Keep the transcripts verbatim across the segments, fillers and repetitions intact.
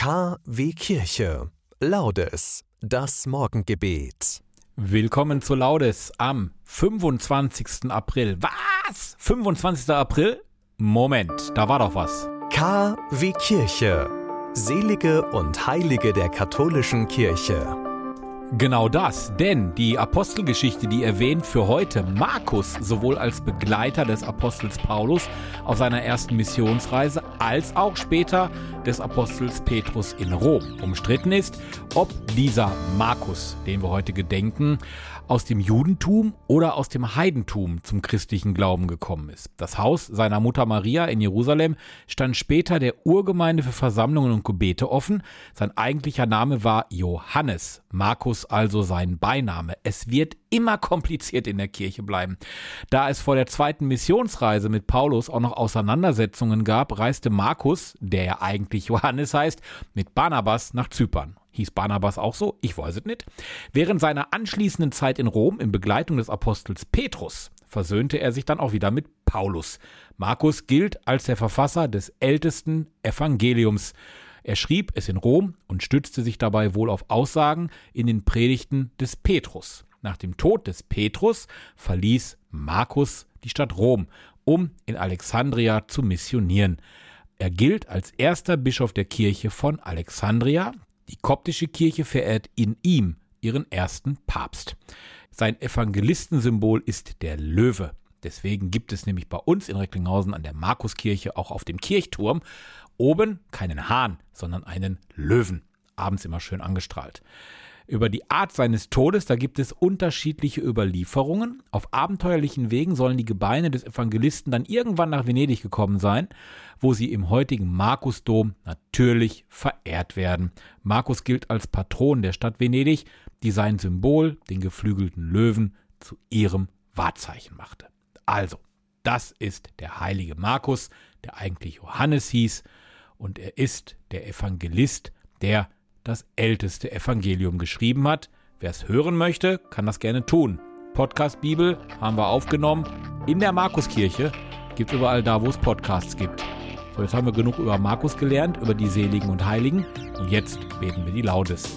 K wie Kirche. Laudes, das Morgengebet. Willkommen zu Laudes am fünfundzwanzigsten April. Was? fünfundzwanzigsten April? Moment, da war doch was. K wie Kirche. Selige und Heilige der katholischen Kirche. Genau das, denn die Apostelgeschichte, die erwähnt für heute Markus sowohl als Begleiter des Apostels Paulus auf seiner ersten Missionsreise als auch später des Apostels Petrus in Rom. Umstritten ist, ob dieser Markus, den wir heute gedenken, aus dem Judentum oder aus dem Heidentum zum christlichen Glauben gekommen ist. Das Haus seiner Mutter Maria in Jerusalem stand später der Urgemeinde für Versammlungen und Gebete offen. Sein eigentlicher Name war Johannes, Markus also sein Beiname. Es wird immer kompliziert in der Kirche bleiben. Da es vor der zweiten Missionsreise mit Paulus auch noch Auseinandersetzungen gab, reiste Markus, der ja eigentlich Johannes heißt, mit Barnabas nach Zypern. Hieß Barnabas auch so? Ich weiß es nicht. Während seiner anschließenden Zeit in Rom in Begleitung des Apostels Petrus versöhnte er sich dann auch wieder mit Paulus. Markus gilt als der Verfasser des ältesten Evangeliums. Er schrieb es in Rom und stützte sich dabei wohl auf Aussagen in den Predigten des Petrus. Nach dem Tod des Petrus verließ Markus die Stadt Rom, um in Alexandria zu missionieren. Er gilt als erster Bischof der Kirche von Alexandria. Die koptische Kirche verehrt in ihm ihren ersten Papst. Sein Evangelistensymbol ist der Löwe. Deswegen gibt es nämlich bei uns in Recklinghausen an der Markuskirche auch auf dem Kirchturm oben keinen Hahn, sondern einen Löwen. Abends immer schön angestrahlt. Über die Art seines Todes, da gibt es unterschiedliche Überlieferungen. Auf abenteuerlichen Wegen sollen die Gebeine des Evangelisten dann irgendwann nach Venedig gekommen sein, wo sie im heutigen Markusdom natürlich verehrt werden. Markus gilt als Patron der Stadt Venedig, die sein Symbol, den geflügelten Löwen, zu ihrem Wahrzeichen machte. Also, das ist der heilige Markus, der eigentlich Johannes hieß, und er ist der Evangelist, der das älteste Evangelium geschrieben hat. Wer es hören möchte, kann das gerne tun. Podcast Bibel haben wir aufgenommen in der Markuskirche. Gibt es überall da, wo es Podcasts gibt. So, jetzt haben wir genug über Markus gelernt, über die Seligen und Heiligen. Und jetzt beten wir die Laudes.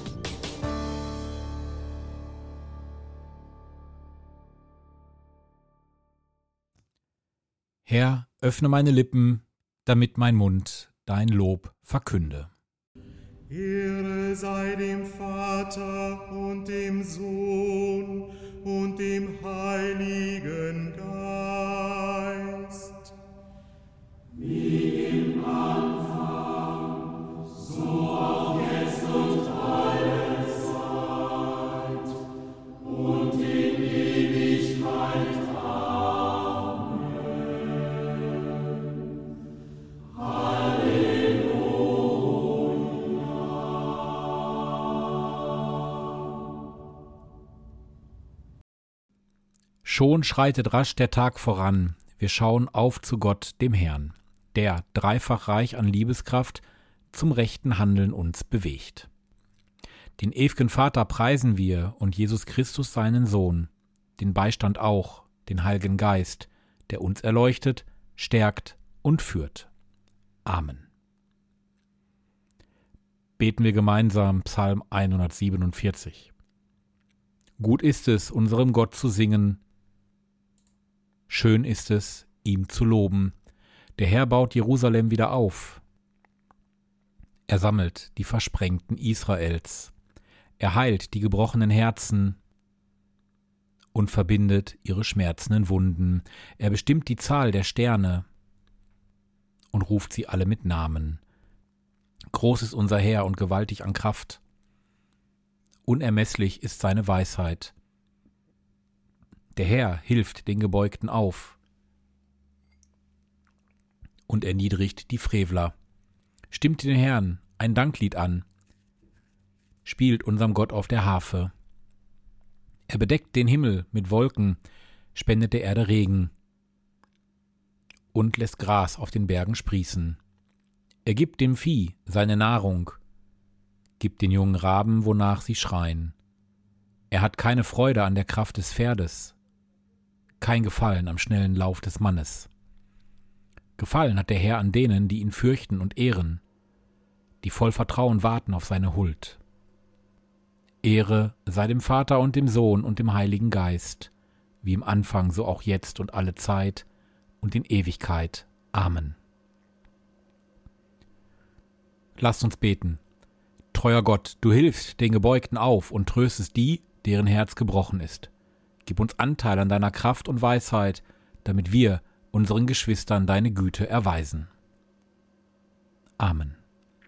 Herr, öffne meine Lippen, damit mein Mund dein Lob verkünde. Ehre sei dem Vater und dem Sohn und dem Heiligen Geist. Wie im Anfang, so auch jetzt und alle Zeit und in Ewigkeit. Schon schreitet rasch der Tag voran, wir schauen auf zu Gott, dem Herrn, der, dreifach reich an Liebeskraft, zum rechten Handeln uns bewegt. Den ew'gen Vater preisen wir und Jesus Christus seinen Sohn, den Beistand auch, den Heiligen Geist, der uns erleuchtet, stärkt und führt. Amen. Beten wir gemeinsam Psalm hundertsiebenundvierzig. Gut ist es, unserem Gott zu singen, schön ist es, ihm zu loben. Der Herr baut Jerusalem wieder auf. Er sammelt die Versprengten Israels. Er heilt die gebrochenen Herzen und verbindet ihre schmerzenden Wunden. Er bestimmt die Zahl der Sterne und ruft sie alle mit Namen. Groß ist unser Herr und gewaltig an Kraft. Unermesslich ist seine Weisheit. Der Herr hilft den Gebeugten auf und erniedrigt die Frevler. Stimmt den Herrn ein Danklied an, spielt unserem Gott auf der Harfe. Er bedeckt den Himmel mit Wolken, spendet der Erde Regen und lässt Gras auf den Bergen sprießen. Er gibt dem Vieh seine Nahrung, gibt den jungen Raben, wonach sie schreien. Er hat keine Freude an der Kraft des Pferdes, kein Gefallen am schnellen Lauf des Mannes. Gefallen hat der Herr an denen, die ihn fürchten und ehren. die voll Vertrauen warten auf seine Huld. Ehre sei dem Vater und dem Sohn und dem Heiligen Geist, wie im Anfang, so auch jetzt und alle Zeit und in Ewigkeit. Amen. Lasst uns beten. Treuer Gott, du hilfst den Gebeugten auf und tröstest die, deren Herz gebrochen ist. Gib uns Anteil an deiner Kraft und Weisheit, damit wir unseren Geschwistern deine Güte erweisen. Amen.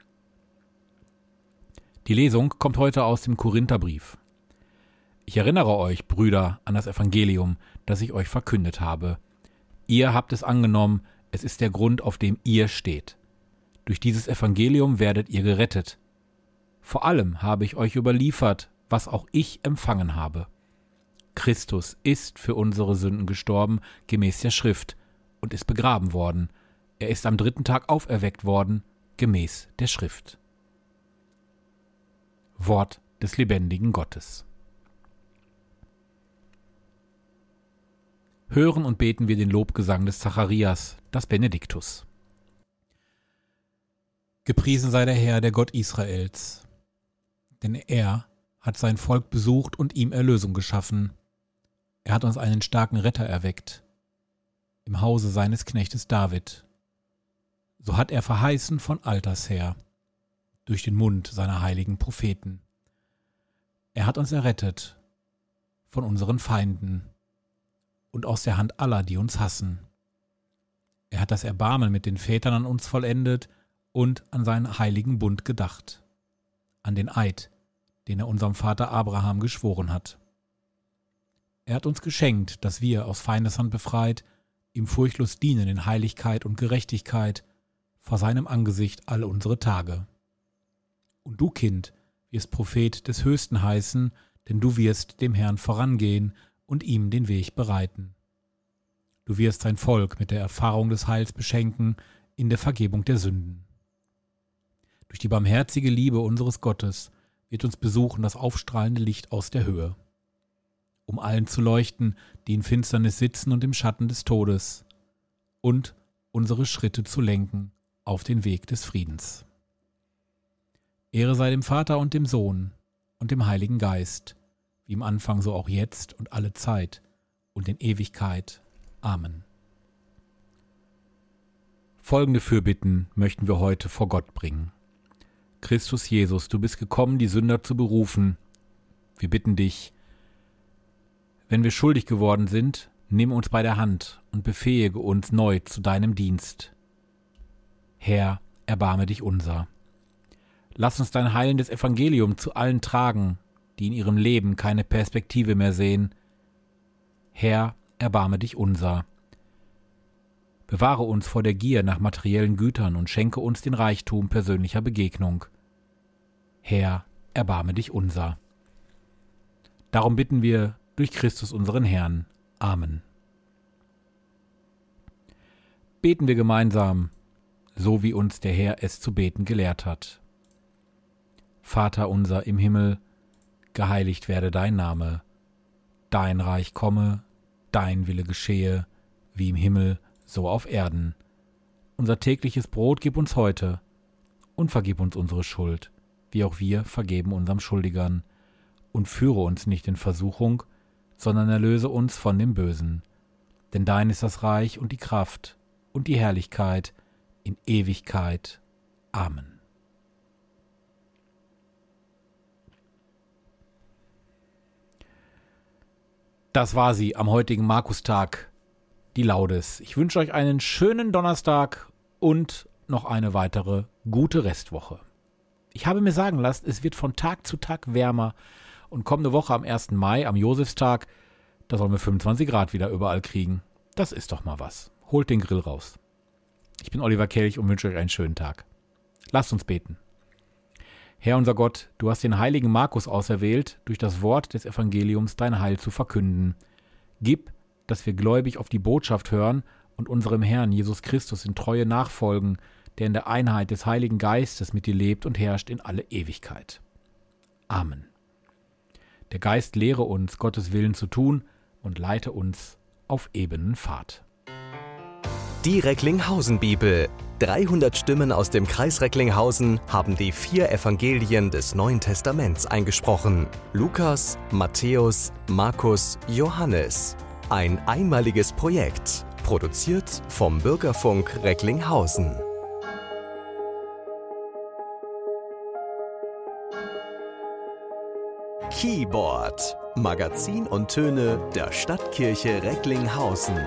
Die Lesung kommt heute aus dem Korintherbrief. Ich erinnere euch, Brüder, an das Evangelium, das ich euch verkündet habe. Ihr habt es angenommen, es ist der Grund, auf dem ihr steht. Durch dieses Evangelium werdet ihr gerettet. Vor allem habe ich euch überliefert, was auch ich empfangen habe. Christus ist für unsere Sünden gestorben, gemäß der Schrift, und ist begraben worden. Er ist am dritten Tag auferweckt worden, gemäß der Schrift. Wort des lebendigen Gottes. Hören und beten wir den Lobgesang des Zacharias, das Benediktus. Gepriesen sei der Herr, der Gott Israels, denn er hat sein Volk besucht und ihm Erlösung geschaffen. Er hat uns einen starken Retter erweckt, im Hause seines Knechtes David. So hat er verheißen von alters her, durch den Mund seiner heiligen Propheten. Er hat uns errettet von unseren Feinden und aus der Hand aller, die uns hassen. Er hat das Erbarmen mit den Vätern an uns vollendet und an seinen heiligen Bund gedacht, an den Eid, den er unserem Vater Abraham geschworen hat. Er hat uns geschenkt, dass wir, aus Feindeshand befreit, ihm furchtlos dienen in Heiligkeit und Gerechtigkeit vor seinem Angesicht all unsere Tage. Und du, Kind, wirst Prophet des Höchsten heißen, denn du wirst dem Herrn vorangehen und ihm den Weg bereiten. Du wirst sein Volk mit der Erfahrung des Heils beschenken in der Vergebung der Sünden. Durch die barmherzige Liebe unseres Gottes wird uns besuchen das aufstrahlende Licht aus der Höhe, um allen zu leuchten, die in Finsternis sitzen und im Schatten des Todes, und unsere Schritte zu lenken auf den Weg des Friedens. Ehre sei dem Vater und dem Sohn und dem Heiligen Geist, wie im Anfang so auch jetzt und alle Zeit und in Ewigkeit. Amen. Folgende Fürbitten möchten wir heute vor Gott bringen. Christus Jesus, du bist gekommen, die Sünder zu berufen. Wir bitten dich, wenn wir schuldig geworden sind, nimm uns bei der Hand und befähige uns neu zu deinem Dienst. Herr, erbarme dich unser. Lass uns dein heilendes Evangelium zu allen tragen, die in ihrem Leben keine Perspektive mehr sehen. Herr, erbarme dich unser. Bewahre uns vor der Gier nach materiellen Gütern und schenke uns den Reichtum persönlicher Begegnung. Herr, erbarme dich unser. Darum bitten wir durch Christus unseren Herrn. Amen. Beten wir gemeinsam, so wie uns der Herr es zu beten gelehrt hat. Vater unser im Himmel, geheiligt werde dein Name. Dein Reich komme, dein Wille geschehe, wie im Himmel, so auf Erden. Unser tägliches Brot gib uns heute und vergib uns unsere Schuld, wie auch wir vergeben unserem Schuldigern. Und führe uns nicht in Versuchung, sondern erlöse uns von dem Bösen. Denn dein ist das Reich und die Kraft und die Herrlichkeit in Ewigkeit. Amen. Das war sie am heutigen Markustag, die Laudes. Ich wünsche euch einen schönen Donnerstag und noch eine weitere gute Restwoche. Ich habe mir sagen lassen, es wird von Tag zu Tag wärmer und kommende Woche am ersten Mai, am Josefstag, da sollen wir fünfundzwanzig Grad wieder überall kriegen. Das ist doch mal was. Holt den Grill raus. Ich bin Oliver Kelch und wünsche euch einen schönen Tag. Lasst uns beten. Herr unser Gott, du hast den heiligen Markus auserwählt, durch das Wort des Evangeliums dein Heil zu verkünden. Gib, dass wir gläubig auf die Botschaft hören und unserem Herrn Jesus Christus in Treue nachfolgen, der in der Einheit des Heiligen Geistes mit dir lebt und herrscht in alle Ewigkeit. Amen. Der Geist lehre uns, Gottes Willen zu tun und leite uns auf ebenen Pfad. Die Recklinghausen-Bibel. dreihundert Stimmen aus dem Kreis Recklinghausen haben die vier Evangelien des Neuen Testaments eingesprochen. Lukas, Matthäus, Markus, Johannes. Ein einmaliges Projekt, produziert vom Bürgerfunk Recklinghausen. Keyboard. Magazin und Töne der Stadtkirche Recklinghausen.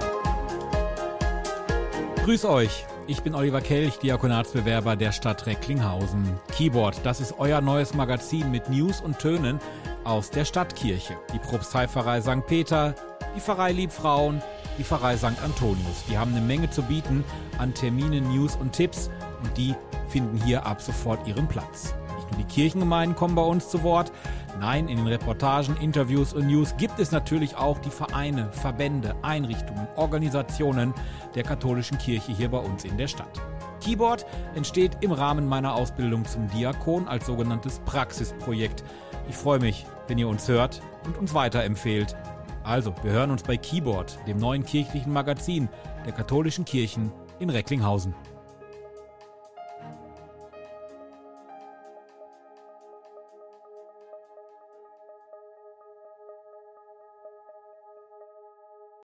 Grüß euch, ich bin Oliver Kelch, Diakonatsbewerber der Stadt Recklinghausen. Keyboard, das ist euer neues Magazin mit News und Tönen aus der Stadtkirche. Die Propsteipfarrei Sankt Peter, die Pfarrei Liebfrauen, die Pfarrei Sankt Antonius. Die haben eine Menge zu bieten an Terminen, News und Tipps und die finden hier ab sofort ihren Platz. Nicht nur die Kirchengemeinden kommen bei uns zu Wort, nein, in den Reportagen, Interviews und News gibt es natürlich auch die Vereine, Verbände, Einrichtungen, Organisationen der katholischen Kirche hier bei uns in der Stadt. Keyboard entsteht im Rahmen meiner Ausbildung zum Diakon als sogenanntes Praxisprojekt. Ich freue mich, wenn ihr uns hört und uns weiterempfehlt. Also, wir hören uns bei Keyboard, dem neuen kirchlichen Magazin der katholischen Kirchen in Recklinghausen.